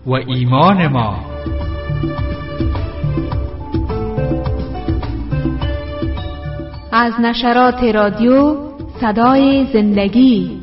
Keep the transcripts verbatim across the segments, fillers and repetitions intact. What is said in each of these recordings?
و ایمان ما. از نشرات رادیو صدای زندگی.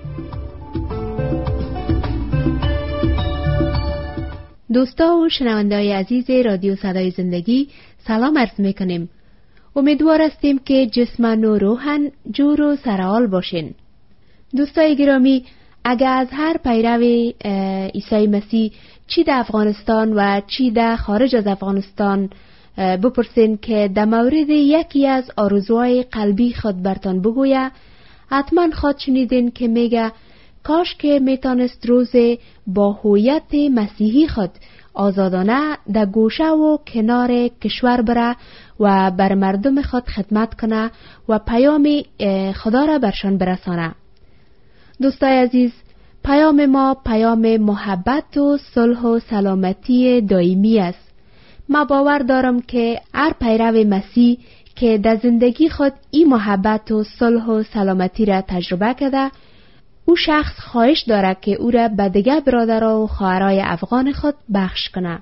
دوستا و شنونده‌های عزیز رادیو صدای زندگی، سلام عرض میکنیم. امیدوار هستیم که جسمن و روحن جور و سرحال باشین. دوستای گرامی، اگر از هر پیرو عیسی مسیح چی در افغانستان و چی در خارج از افغانستان بپرسین که در مورد یکی از آرزوهای قلبی خود برتان بگویه، حتما خود شنیدین که میگه کاش که میتونست روز با هویت مسیحی خود آزادانه در گوشه و کنار کشور بره و بر مردم خود خدمت کنه و پیام خدا را برشان برسانه. دوستای عزیز، پیام ما پیام محبت و صلح و سلامتی دائمی است. ما باور دارم که هر پیرو مسیح که در زندگی خود این محبت و صلح و سلامتی را تجربه کرده، او شخص خواهش داره که او را به دیگر برادرها و خواهرای افغان خود بخش کنه.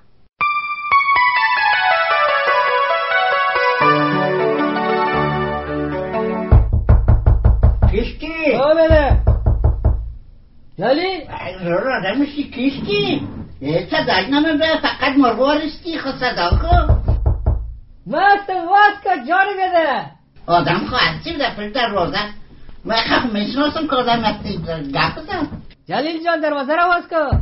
کشتی؟ آمده جلی؟ رو آدم میشی کشتی؟ صداک نمیم به فقط مروارستی خود صدا کن. مست واس که جانی بده آدم خواهستی بده پر دروازه. من خب میشناسم که آدم مستی گفت بزن. جلیل جان دروازه رو واس کن.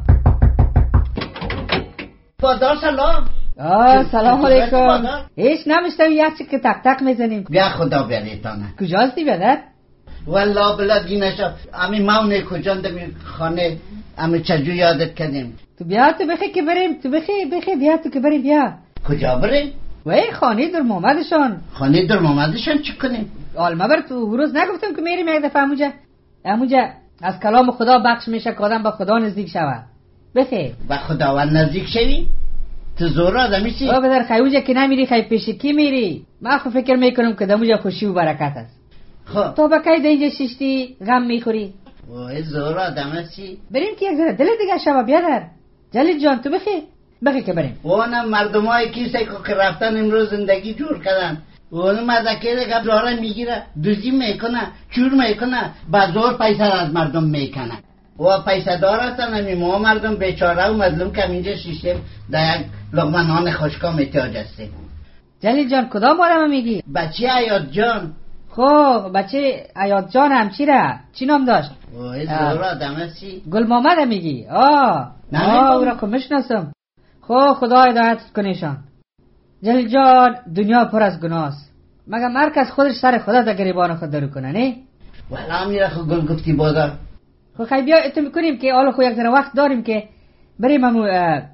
بادار سلام. آه سلام علیکم. هیچ نمیشتم یک چی که تک تک میزنیم. بیا خدا بیاریتانه. کجاستی بیادر؟ والله بلا دینشا امی مونه کجان دمی خانه امی چجو یادت کردیم. تو بیا تو بخی که بریم، تو بخی بخی بیا تو که بریم بیا. کجا بریم؟ وای خانه در محمدشان. خانه در محمدشان چی کنیم؟ آلما بر تو روز نگفتم که میریم یک دفعه اموجا اموجا از کلام خدا بخش میشه که آدم با خدا نزدیک شود. بخی با خداوند نزدیک شوی؟ تو زور آدمی سی؟ او بدر خیوجا که نمیری خی پیش کی میری؟ من خو فکر میکنم که دموجا خوشی و برکت است. خب تو با کی دینجا ششتی غم میخوری؟ وای زور آدم سی؟ بریم که یک ذره دل دیگه شوا بیادر. جلیل جان تو بخی بخی که بریم. اونم مردم های کیسه که رفتن امروز زندگی جور کردن. اون مردکه دیگه داره میگیره، دوزی میکنه، چور میکنه، با زور پیسه از مردم میکنه. و پیسه دار هستن همی ما مردم بیچاره و مظلوم که اینجا شیشتیم در یک لقمه نان خشکا محتاج هستیم. جلیل جان کدام بارم میگی؟ بچه عیاد جان. خب بچه عیاد جان هم چی را؟ چی نام داشت؟ وای زور آدم هستی؟ گل محمد هم میگی؟ آه آه او را که میشناسم. خب خدا هدایت کنیشان. جلیل جان دنیا پر از گناه است، مگه مرکز خودش سر خدا در گریبان خود درو کنه نه؟ والا میره خود گل گفتی بادر. خب خیلی بیا اتو میکنیم که حالا خو یک ذره وقت داریم که بریم همو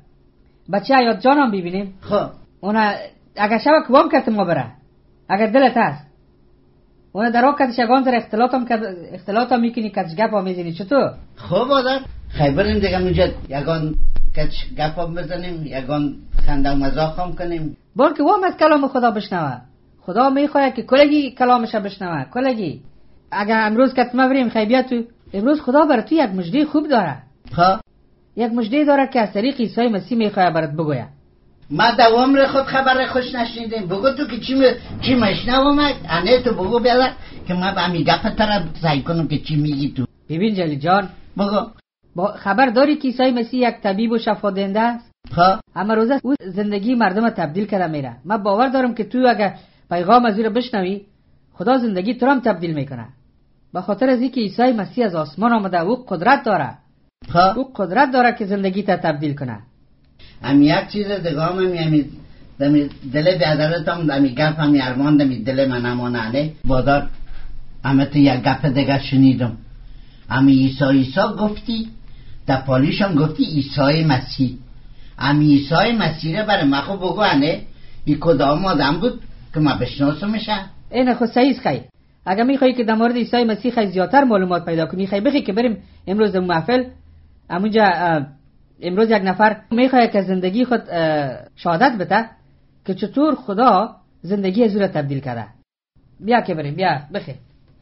بچه عیاد جان هم ببینیم. خب اونا اگر شبه کوام کرد ما بره، اگر دلت هست اونا در آن کدش یگان در اختلاط هم اختلاط هم میکنی کدش گپ هم میزنی چطور؟ خب بادر خیلی بریم دیگه مجد یگان کدش گپ هم بزنیم، یگان خنده و مزاق هم کنیم. بلکه وام از کلام خدا بشنوه. خدا میخواد که کلگی کلامش بشنوه. کلگی اگر امروز کت ما بریم خیلی بیا تو، امروز خدا برای تو یک مژده خوب داره. خب یک مژده داره که از طریق عیسی مسیح میخواد برات بگوید. ما دوام ر خود خبر خوش نشنیدیم. بگو تو که چی م... چی مشنوم انه تو بگو بیاد که ما با می گپ طرف سعی کنم که چی میگی تو. ببین جلی جان بگو با خبر داری که عیسی مسیح یک طبیب و شفا دهنده است؟ خب اما روزه او زندگی مردم تبدیل کرده میره. من باور دارم که تو اگر پیغام از او را بشنوی خدا زندگی تو را هم تبدیل میکنه. به خاطر از اینکه عیسی مسیح از آسمان آمده او قدرت داره. خب او قدرت داره که زندگی تا تبدیل کنه. ام یک چیز دیگه هم می دمی دل بیادرت هم دمی گپ هم ارمان دمی دل من امانه بادار اما تو یک گپ دیگه شنیدم. امی عیسی عیسی گفتی در پالیش هم گفتی عیسی مسیح. امی عیسی مسیح را برای ما خود بگو انه این کدام آدم بود که ما بشناسمشه؟ این خود صحیح است. خیلی اگر میخوایی که در مورد عیسی مسیح خیلی زیادتر معلومات پیدا کنی خیلی بخی که بریم امروز در محفل امونجا. امروز یک نفر میخواد که زندگی خود شهادت بده که چطور خدا زندگی از او را تبدیل کرده. بیا که بریم بیا بخیر.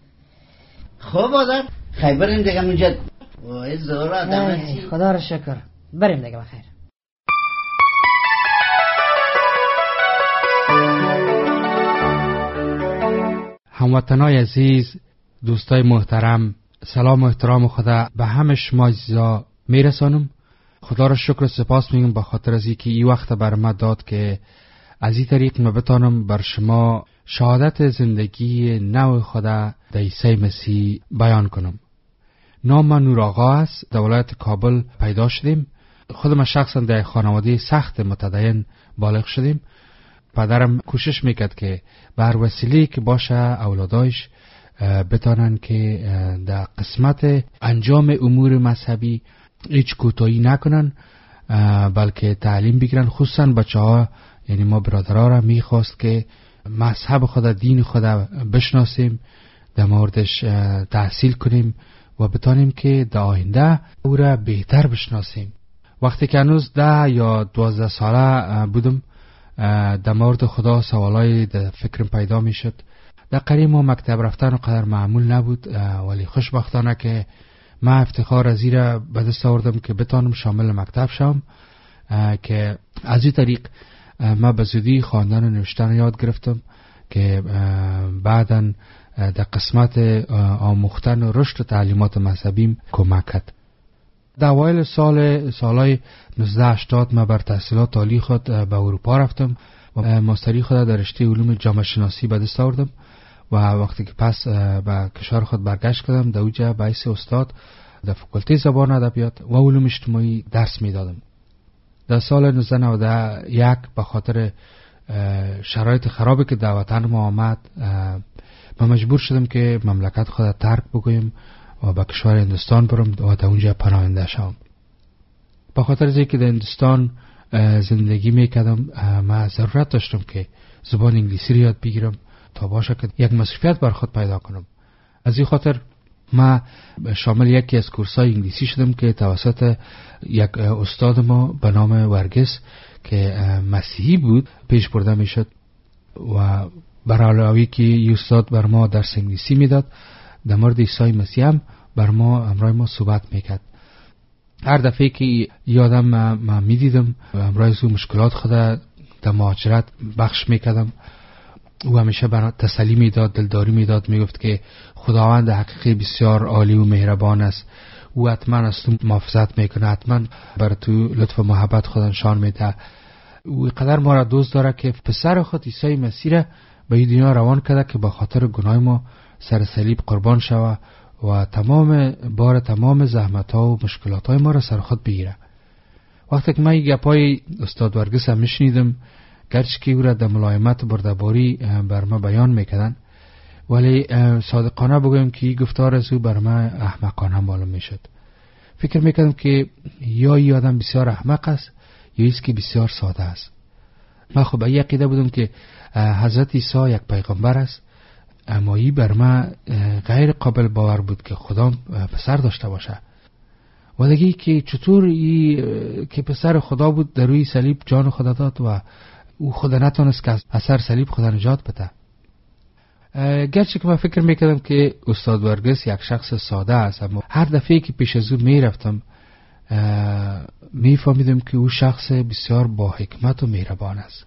خب آدم خیلی بریم دیگه اونجا. وای زور آدم هستی. خدا را شکر بریم دیگه بخیر. هموطنای عزیز، دوستای محترم، سلام و احترام خدا به همه شما عزیزا میرسانم. خدا را شکر و سپاس میگم به خاطر از اینکه این وقت بر ما داد که از این طریق من بتانم بر شما شهادت زندگی نو خدا در عیسی مسیح بیان کنم. نام من نور آقا است. در ولایت کابل پیدا شدیم. خودم شخصا در خانواده سخت متدین بالغ شدیم. پدرم کوشش میکرد که بر وسیله که باشه اولادایش بتانن که در قسمت انجام امور مذهبی هیچ کوتاهی نکنن، بلکه تعلیم بگیرن. خصوصا بچه ها، یعنی ما برادرها را میخواست که مذهب خدا، دین خدا بشناسیم، در موردش تحصیل کنیم و بتانیم که در آینده او را بهتر بشناسیم. وقتی که هنوز ده یا دوازده ساله بودم، در مورد خدا سوالای در فکرم پیدا می شد. در قریب ما مکتب رفتن قدر معمول نبود، ولی خوشبختانه که ما افتخار از این را به دست آوردم که بتانم شامل مکتب شم، که از این طریق ما به زودی خواندن و نوشتن یاد گرفتم که بعداً در قسمت آموختن و رشد تعلیمات مذهبیم کمک کرد. در اوایل سال سالهای نوزده هشتاد ما بر تحصیلات عالی خود به اروپا رفتم و ماستری خود در رشته علوم جامعه شناسی به دست آوردم و وقتی که پس به کشور خود برگشت کردم، در اونجا به حیث استاد در فاکولته زبان ادبیات و علوم اجتماعی درس میدادم. در سال نوزده نود و یک به خاطر شرایط خرابی که در وطن ما آمد، من مجبور شدم که مملکت خود ترک بگویم و به کشور هندوستان برم و در اونجا پناهنده شوم. به خاطر از اینکه در هندوستان زندگی میکردم، من ضرورت داشتم که زبان انگلیسی رو یاد بگیرم تا باشه که یک مصروفیت بر خود پیدا کنم. از این خاطر من شامل یکی از کورس‌های انگلیسی شدم که توسط یک استاد ما به نام ورگس که مسیحی بود پیش برده میشد و برای علاوه که این استاد بر ما درس انگلیسی میداد، در مورد عیسی مسیح هم بر ما امرای ما صحبت میکرد. هر دفعه که یادم من میدیدم امرای او مشکلات خود در مهاجرت بخش میکردم، او همیشه برای تسلی میداد، دلداری میداد، میگفت که خداوند حقیقی بسیار عالی و مهربان است، او حتما از تو محافظت میکنه، حتما بر تو لطف و محبت خود نشان میده. او قدر ما را دوست داره که پسر خود عیسی مسیح را به این دنیا روان کرده که با خاطر گناه ما سر صلیب قربان شوه و تمام بار تمام زحمت ها و مشکلات های ما را سر خود بگیره. وقتی که من این گپای استاد ورگس هم میشنیدم، گرچه که او را در ملایمت برده‌باری بر ما بیان میکردن، ولی صادقانه بگویم که این گفتار از او بر من احمقانه معلوم میشد. فکر میکردم که یا این آدم بسیار احمق است یا ایست که بسیار ساده است. من خب به عقیده بودم که حضرت عیسی یک پیغمبر است، اما این بر من غیر قابل باور بود که خدا پسر داشته باشه. و دیگه که چطور ای که پسر خدا بود در روی صلیب جان خدا داد و او خدا نتونست که از اثر صلیب خدا نجات بده. گرچه که من فکر میکردم که استاد ورگس یک شخص ساده است، اما هر دفعه که پیش از او میرفتم میفهمیدم که او شخص بسیار با حکمت و مهربان است.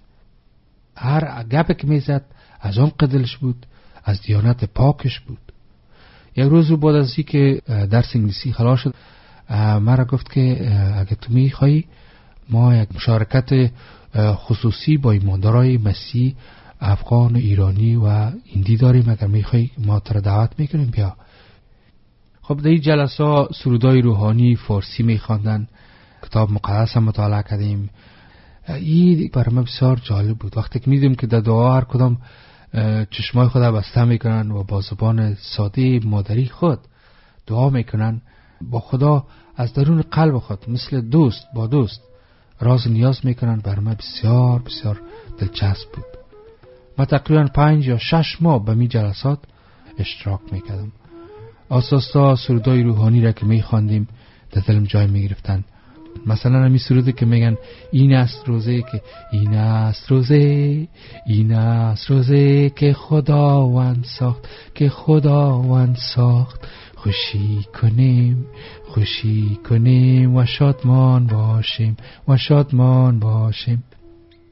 هر گپی که میزد از اون قدلش بود، از دیانت پاکش بود. یک روز او بعد از اینکه درس انگلیسی خلاص شد مرا گفت که اگه تو میخوایی ما یک مشارکت خصوصی با ایماندارای مسیح افغان و ایرانی و هندی داریم، اگر میخوایی ما تر دعوت میکنیم بیا. خب در این جلسه سرودای روحانی فارسی میخواندن، کتاب مقدس هم مطالعه کردیم. این برای من بسیار جالب بود. وقتی که میدیم که در دعا هر کدام چشمای خود بسته میکنن و با زبان ساده مادری خود دعا میکنن، با خدا از درون قلب خود مثل دوست با دوست راز نیاز میکنن، برای من بسیار بسیار دلچسب بود. من تقریبا پنج یا شش ماه به می جلسات اشتراک میکردم. آساستا سرودای روحانی را که میخواندیم در دلم جای میگرفتن. مثلا همی سرودی که میگن این است روزه که این است روزه این است روزه که خداوند ساخت که خداوند ساخت، خوشی کنیم خوشی کنیم و شادمان باشیم و شادمان باشیم.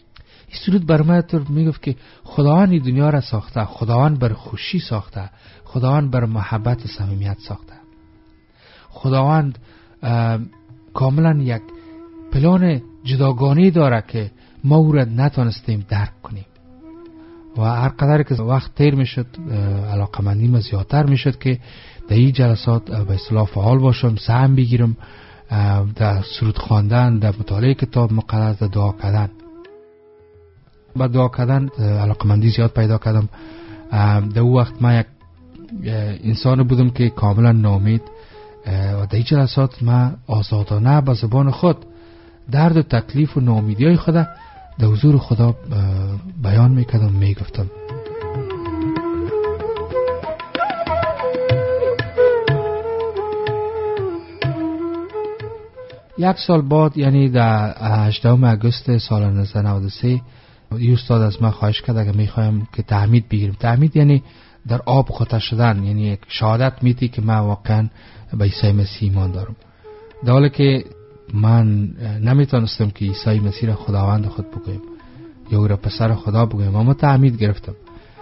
این سرود بر من طور میگفت که خداوند این دنیا را ساخته، خداوند بر خوشی ساخته، خداوند بر محبت و صمیمیت ساخته. خداوند کاملا یک پلان جداگانه داره که ما او را نتونستیم درک کنیم و هر قدر که وقت تیر میشد علاقمندی ما زیادتر میشد که در این جلسات به اصطلاح فعال باشم، سهم بگیرم در سرود خواندن، در مطالعه کتاب مقدس، در دعا کردن. با دعا کردن علاقمندی زیاد پیدا کردم. در اون وقت من یک انسان بودم که کاملا ناامید و در این جلسات من آزادانه با زبان خود درد و تکلیف و ناامیدی های خود در حضور خدا بیان میکردم، میگفتم. یک سال بعد، یعنی در هجدهم اگست سال نوزده نود و سه، این استاد از من خواهش کرد اگه میخوایم که تعمید بگیریم. تعمید یعنی در آب غوطه شدن، یعنی یک شهادت میدی که من واقعا به عیسی مسیح ایمان دارم. در حالی که من نمیتونستم که عیسی مسیح را خداوند خود بگویم یا او را پسر خدا بگویم، اما تعمید گرفتم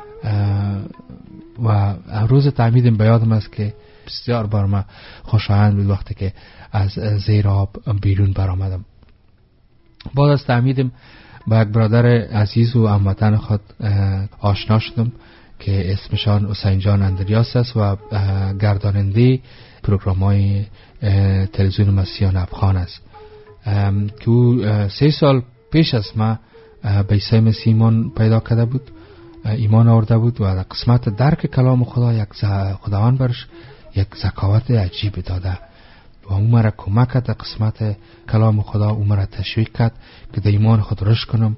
و روز تعمیدم به یادم است که بسیار بر من خوشایند بود وقتی که از زیر آب بیرون برآمدم. بعد از تعمیدم با یک برادر عزیز و هموطن خود آشنا شدم که اسمشان حسین جان اندریاس است و گرداننده پروگرام‌های تلویزیون مسیحیان افغان است که او سه سال پیش از من به عیسی مسیح ایمان پیدا کرده بود، ایمان آورده بود و در قسمت درک کلام خدا یک خداوند برش یک ذکاوت عجیب داده و او مرا کمک کرد در قسمت کلام خدا. او مرا تشویق کرد که در ایمان خود رشد کنم.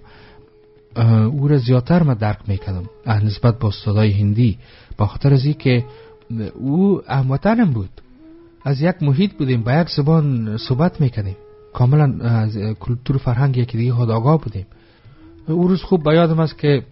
او را زیادتر من درک میکردم نسبت با استادای هندی، با خاطر از این که او هموطنم بود، از یک محیط بودیم، با یک زبان صحبت میکردیم، کاملا از کلتور فرهنگ یکی دیگه خود آگاه بودیم. او روز خوب به یادم است که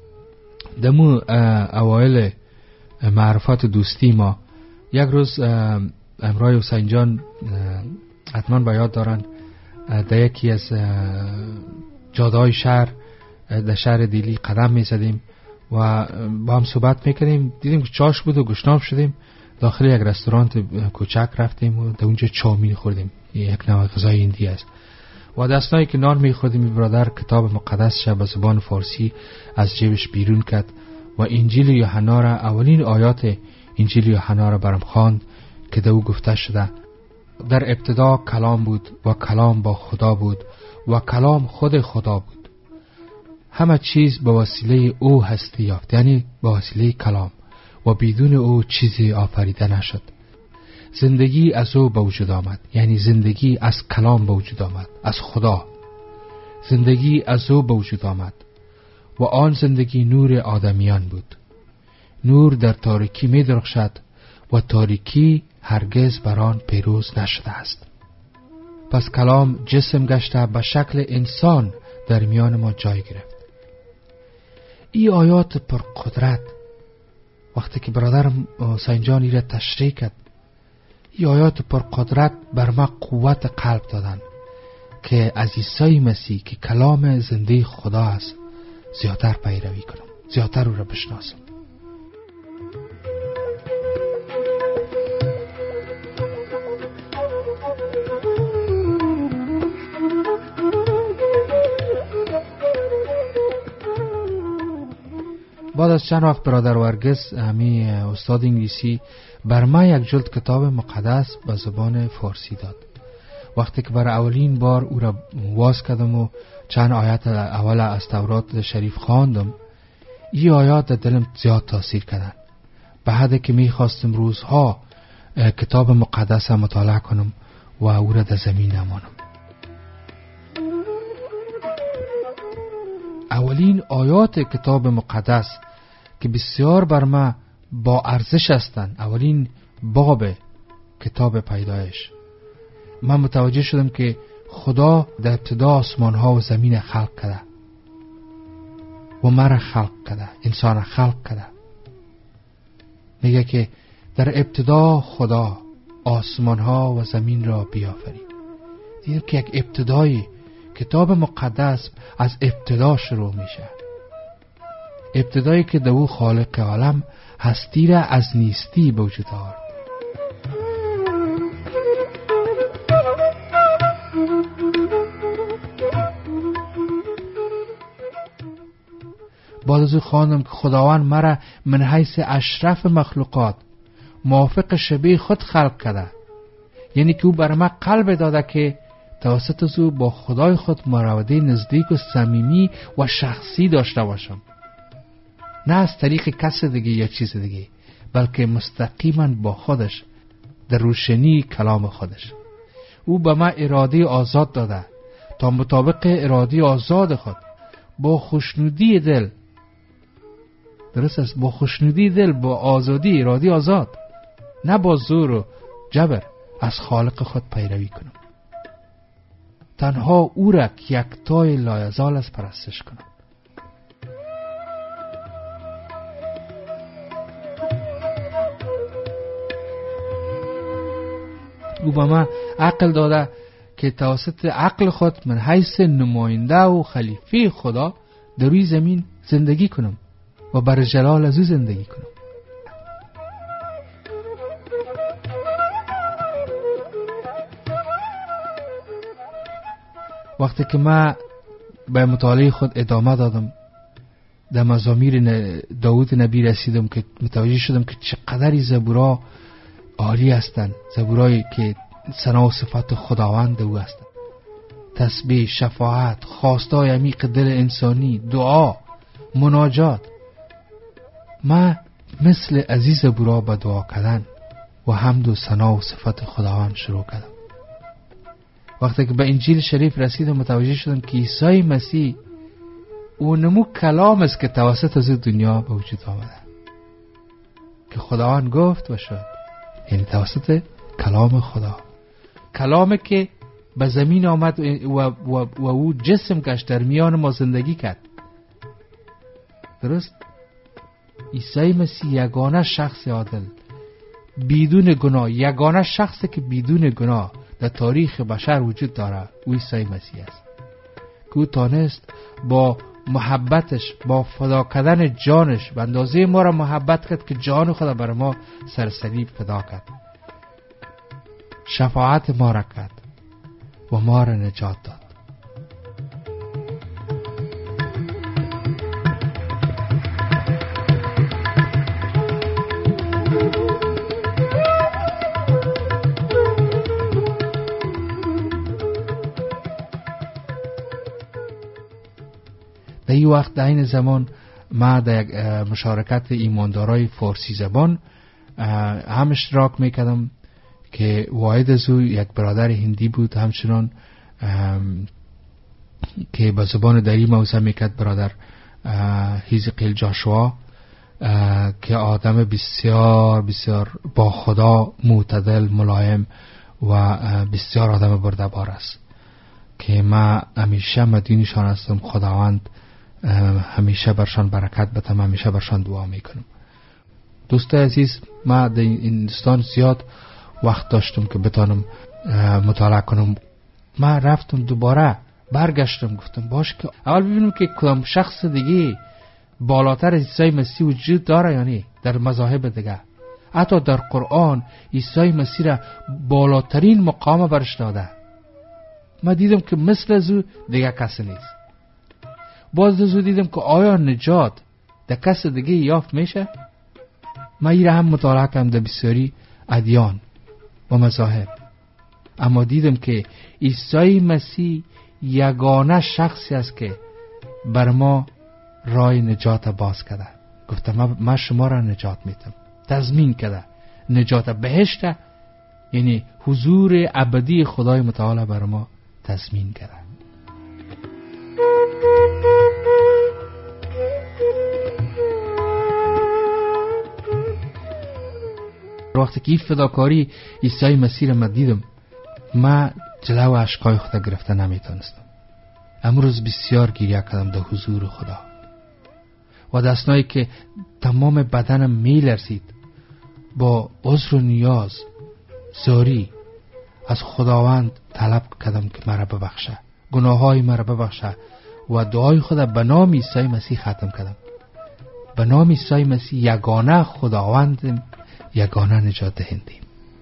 دمو اوایل معرفت دوستی ما یک روز امرای حسین جان حتما به یاد دارن در یکی از جاده‌های شهر در شهر دیلی قدم می‌زدیم و با هم صحبت می‌کردیم. دیدیم که چاش بود و گشنام شدیم، داخل یک رستوران کوچک رفتیم و در اونجا چاومین خوردیم، یک نوع غذای هندی است. و دستایی که نان می‌خوردیم برادر کتاب مقدس به زبان فارسی از جیبش بیرون کرد و انجیل یوحنا را، اولین آیات انجیل یوحنا را برام خواند که در او گفته شده در ابتدا کلام بود و کلام با خدا بود و کلام خود خدا بود. همه چیز به وسیله او هستی یافت، یعنی به وسیله کلام، و بدون او چیزی آفریده نشد. زندگی از او به وجود آمد، یعنی زندگی از کلام به وجود آمد، از خدا. زندگی از او به وجود آمد و آن زندگی نور آدمیان بود. نور در تاریکی می درخشد و تاریکی هرگز بر آن پیروز نشده است. پس کلام جسم گشته به شکل انسان در میان ما جای گرفت. این آیات پر قدرت وقتی که برادرم حسین جانی را تشریح کرد، این آیات پر قدرت بر ما قوت قلب دادن که از عیسی مسیح که کلام زنده خدا است زیادتر پیروی کنم، زیادتر او را بشناسم. بعد از چند وقت برادر ورگس، همی استاد انگلیسی، بر ما یک جلد کتاب مقدس به زبان فارسی داد. وقتی که برای اولین بار او را واز کردم و چند آیات اول از تورات شریف خواندم، این آیات در دلم زیاد تاثیر کردن، به حدی که می خواستم روزها کتاب مقدس مطالعه کنم و او را در زمین نمانم. اولین آیات کتاب مقدس که بسیار بر ما با ارزش هستند، اولین باب کتاب پیدایش، من متوجه شدم که خدا در ابتدا آسمان ها و زمین خلق کرده و مرا خلق کرده، انسان خلق کرده. میگه که در ابتدا خدا آسمان ها و زمین را بیافرید. دیدم که یک ابتدایی کتاب مقدس از ابتدا شروع میشه. ابتدایی که دو خالق عالم هستی را از نیستی به وجود آورد. بعد از او خواندم که خداوند مرا من حیث اشرف مخلوقات موافق شبیه خود خلق کرده، یعنی که او بر من قلب داده که توسط از او با خدای خود مراوده نزدیک و صمیمی و شخصی داشته باشم، نه از طریق کس دیگه یا چیز دیگه، بلکه مستقیما با خودش در روشنی کلام خودش. او به من اراده آزاد داده تا مطابق اراده آزاد خود با خوشنودی دل، درست است، با خوشنودی دل، با آزادی، اراده آزاد، نه با زور و جبر، از خالق خود پیروی کنم. تنها او را که یکتای لایزال است پرستش کنم. او به من عقل داده که توسط عقل خود من حیث نماینده و خلیفه خدا در روی زمین زندگی کنم و بر جلال از او زندگی کنم. وقتی که من به مطالعه خود ادامه دادم، در مزامیر داود نبی رسیدم که متوجه شدم که چقدر زبورا عالی هستند، زبورایی که ثنا و صفات خداوند او هستند. تسبیح، شفاعت، خواستای عمیق دل انسانی، دعا، مناجات. من مثل عزیز زبورا به دعا کردن و حمد و ثنا و صفات خداوند شروع کردم. وقتی که به انجیل شریف رسیدم متوجه شدم که عیسی مسیح او نمو کلام است که توسط از دنیا به وجود آمده، که خداوند گفت و شد، یعنی توسط کلام خدا، کلامی که به زمین آمد و, و, و او جسم گشت، در میان ما زندگی کرد. درست؟ عیسی مسیح یگانه شخص عادل بدون گناه، یگانه شخصی که بدون گناه در تاریخ بشر وجود داره، او عیسی مسیح است که او تانست با محبتش، با فدا کردن جانش به اندازه ما را محبت کرد که جان خدا بر ما سر صلیب فدا کرد، شفاعت ما را کرد و ما را نجات داد. در این وقت در این زمان ما در یک مشارکت ایماندارای فارسی زبان هم اشتراک میکردم که واحد از او یک برادر هندی بود، همچنان که به زبان دری موضوع میکرد برادر هیزقیل جاشوا که آدم بسیار بسیار با خدا معتدل، ملایم و بسیار آدم برده‌بار است که ما همیشه مدیونشان هستم. خداوند همیشه برشان برکت بده، همیشه برشان دعا میکنم. دوستای عزیز، ما در این هندوستان زیاد وقت داشتم که بتانم مطالعه کنم. ما رفتم دوباره برگشتم، گفتم باش که اول ببینم که کدام شخص دیگه بالاتر از عیسی مسیح وجود داره یا نه در مذاهب دیگه. حتی در قرآن عیسی مسیح را بالاترین مقام برش داده. ما دیدم که مثل از او دیگه کسی نیست. باز از او دیدم که آیا نجات در کس دیگه یافت میشه؟ ما این را هم مطالعه کردم در بسیاری ادیان و مذاهب، اما دیدم که عیسی مسیح یگانه شخصی است که بر ما راه نجات باز کرده. گفتم ما شما را نجات میدم، تضمین کرده نجات بهشت، یعنی حضور ابدی خدای متعال بر ما تضمین کرده. وقتی که این فداکاری عیسی مسیح را من دیدم، من جلو اشکای خود گرفته نمیتونستم. امروز بسیار گریه کردم در حضور خدا و دستنایی که تمام بدنم میلرزید، با عذر و نیاز زاری از خداوند طلب کردم که مرا ببخشه، گناههای مرا ببخشه و دعای خود به نام عیسی مسیح ختم کردم. به نام عیسی مسیح یگانه خداوند، یگانه نجات دهنده.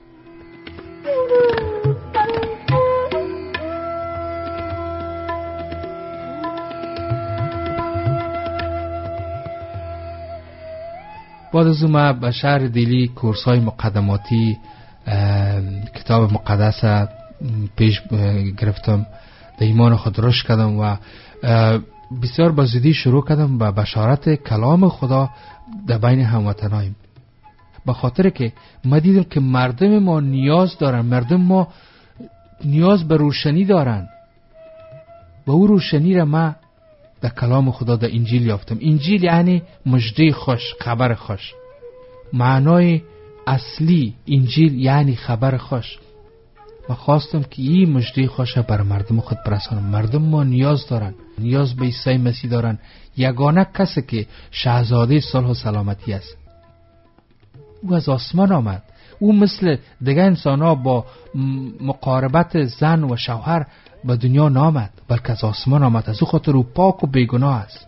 بعد از اون به شهر دیلی کورس‌های مقدماتی کتاب مقدس پیش گرفتم، در ایمان خود رشد کردم و بسیار با زودی شروع کردم به بشارت کلام خدا در بین هموطنایم، به خاطر که ما دیدم که مردم ما نیاز دارن، مردم ما نیاز به روشنی دارن و او روشنی را ما در کلام خدا در انجیل یافتم. انجیل یعنی مژده خوش، خبر خوش. معنای اصلی انجیل یعنی خبر خوش. من خواستم که این مژده خوش بر مردم خود برسانم. مردم ما نیاز دارن، نیاز به عیسی مسیح دارن، یگانه کسی که شاهزاده صلح و سلامتی است. او از آسمان آمد. او مثل دیگه انسان ها با مقاربت زن و شوهر به دنیا نامد، بلکه از آسمان آمد. از او خاطر او پاک و بیگناه است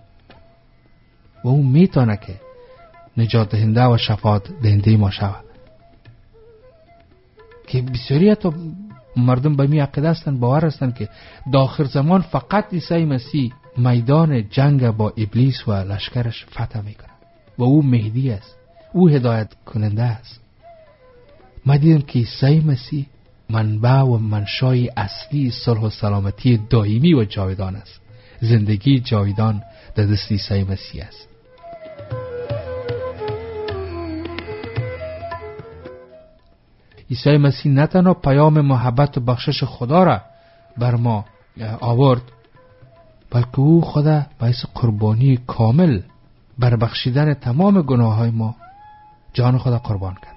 و او میتونه که نجات دهنده و شفاعت دهنده ما شود. که بسیاری تا مردم به می عقیده هستند، باور هستند که در آخر زمان فقط عیسی مسیح میدان جنگ با ابلیس و لشکرش فتح میکنه و او مهدی است، او هدایت کننده است. ما دیدم که عیسی مسیح منبع و منشای اصلی صلح و سلامتی دائمی و جاودان است. زندگی جاودان در دست عیسی مسیح است. عیسی مسیح نه تنها پیام محبت و بخشش خدا را بر ما آورد، بلکه او خدا باعث قربانی کامل بر بخشیدن تمام گناههای ما جان خدا قربان کرد.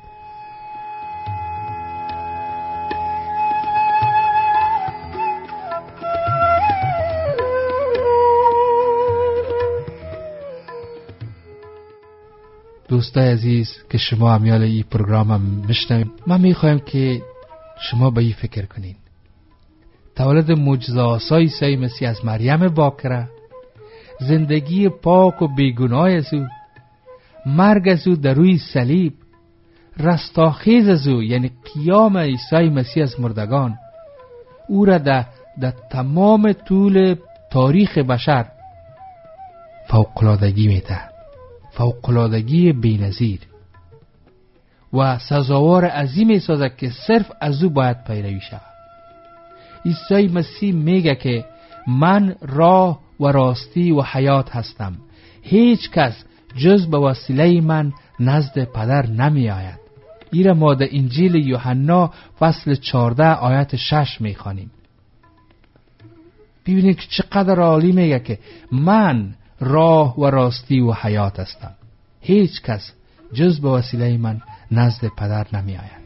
دوستای عزیز که شما امیال این پروگرام هم میشنوید، من میخوایم که شما به این فکر کنین. تولد معجزه آسای عیسی مسیح از مریم باکره، زندگی پاک و بیگناه از او، مرگ از او در روی صلیب، رستاخیز از او یعنی قیام عیسی مسیح از مردگان، او را در, در تمام طول تاریخ بشر فوق‌العادگی میده، فوق‌العادگی بی‌نظیر و سزاوار عظیم میسازد که صرف از او باید پیروی شود. عیسی مسیح میگه که من راه و راستی و حیات هستم، هیچ کس جز به وسیله من نزد پدر نمی آید. این ما در انجیل یوحنا فصل چهارده آیت شش میخوانیم. ببینید که چقدر عالی میگه که من راه و راستی و حیات هستم، هیچ کس جز به وسیله من نزد پدر نمی آید.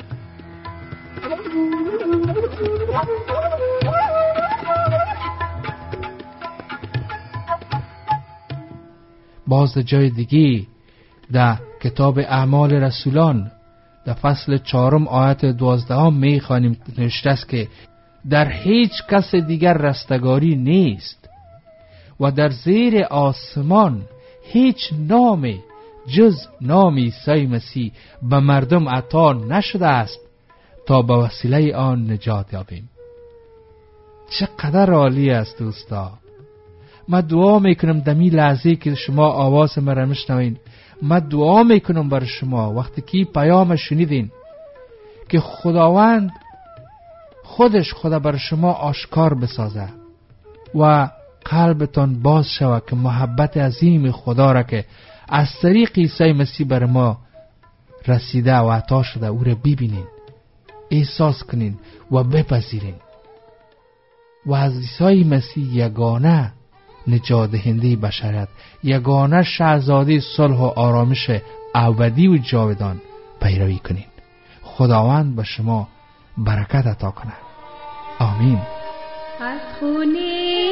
باز جای دیگی در کتاب اعمال رسولان در فصل چهارم آیت دوازدهم می خوانیم نوشته است که در هیچ کس دیگر رستگاری نیست و در زیر آسمان هیچ نامی جز نام عیسی مسیح به مردم عطا نشده است تا به وسیله آن نجات یابیم. چقدر عالی است دوستا. من دعا میکنم دمی لحظه که شما آواز مرا میشنوین، من دعا میکنم بر شما وقتی که پیام شنیدین که خداوند خودش خدا بر شما آشکار بسازه و قلبتان باز شود که محبت عظیم خدا را که از طریق عیسی مسیح بر ما رسیده و عطا شده او را ببینین، احساس کنین و بپذیرین و از عیسی مسیح یگانه نجات دهنده بشریت، یگانه شاهزاده صلح و آرامش ابدی و جاودان پیروی کنین. خداوند به شما برکت عطا کنه. آمین. از خونه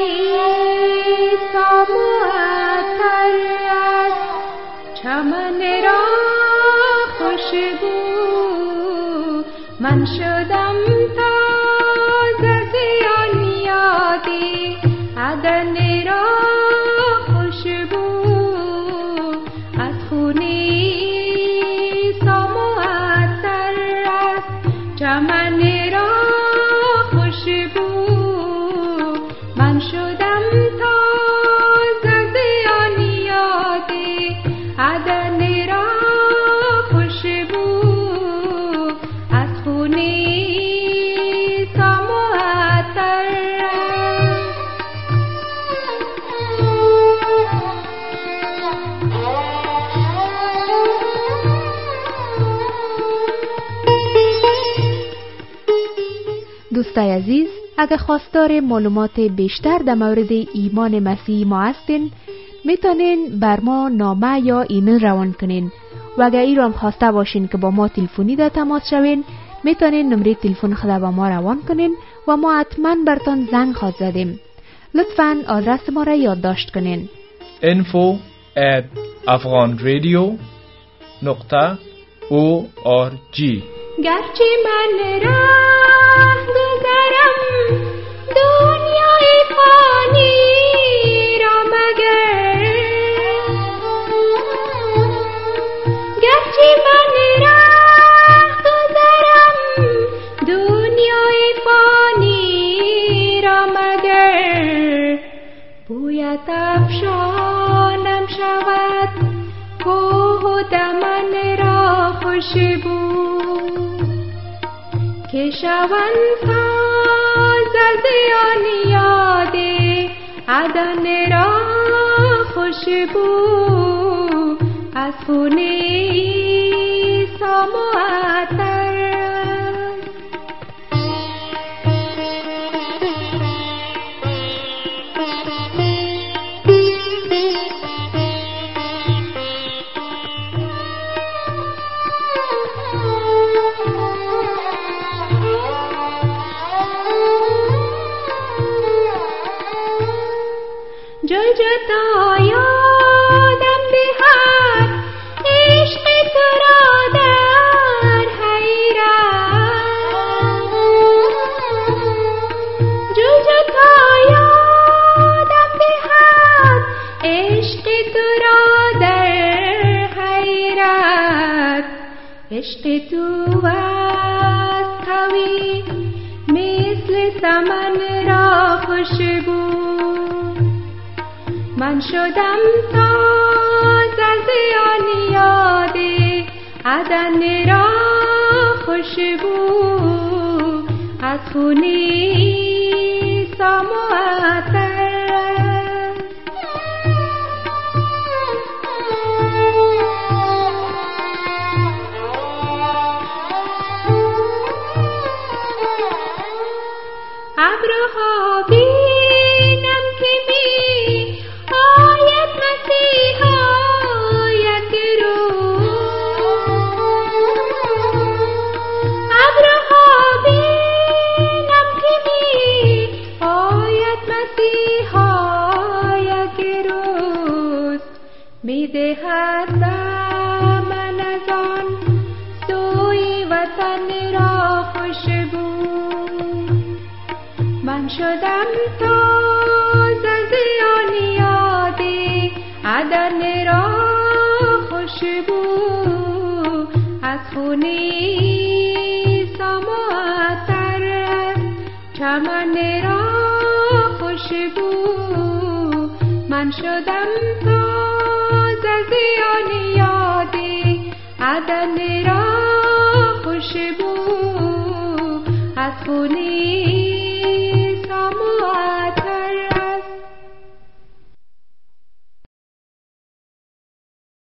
ساموعتر از چمن را خوشبو من شدم تازه زیان یا عدن را خوشبو از خونه سام و عطر است. چمن را خوشبو من شدم تازه زیان یاد عدن را خوشبو از خونه سام و عطر است. دوستای عزیز، اگر خواستار معلومات بیشتر در مورد ایمان مسیحی ما هستین، میتونین بر ما نامه یا ایمیل روان کنین و اگر ای رو هم خواسته باشین که با ما تلفنی در تماس شوین، میتونین نمره تلفن خود با ما روان کنین و ما حتما برتان زنگ خواهد زدیم. لطفاً آدرس ما را یادداشت کنین: info at afghanradio dot org. گرچه من راه گذرم دنیای فانی را مگر، گرچه من راه گذرم دنیای فانی را مگر، بویت افشانم شود کوه و دمن را خوشبو، که شوند تازه از یان یاد عدن را خوشبو از خونه سام و عطر است. جای جتا یادم دهد عشق تو را در حیرت، جای جتا یادم دهد عشق تو را در حیرت، عشق تو است قوی مثل سمن را خوشبو، من شدم تازه از یان یاد عدن را خوشبو از خونه سام و عطر است. ابرها بینم که می آید مسیحا یک روز، ابرها بینم که می آید مسیحا یک روز، می دهد من از آن سوی وطن را خوشبو، من شدم تازه از یان یاد عدن را خوشبو از خونه سام و عطر است. چمن را خوشبو من شدم تازه از یان یاد عدن را خوشبو از خونه